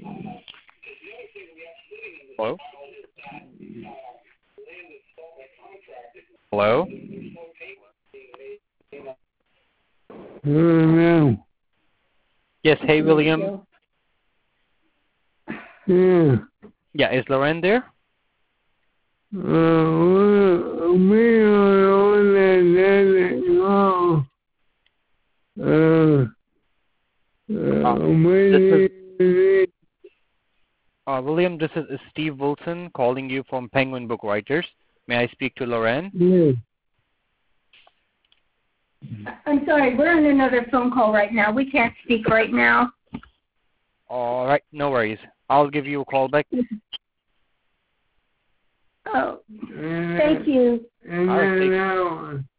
Hello? Hello? Hello. Yes, hey William. Yeah. Yeah, is Lauren there? We are on that call. William, this is Steve Wilson calling you from Penguin Book Writers. May I speak to Lauren? Yeah. I'm sorry, we're on another phone call right now. We can't speak right now. All right, no worries. I'll give you a call back. Oh, thank you. All right,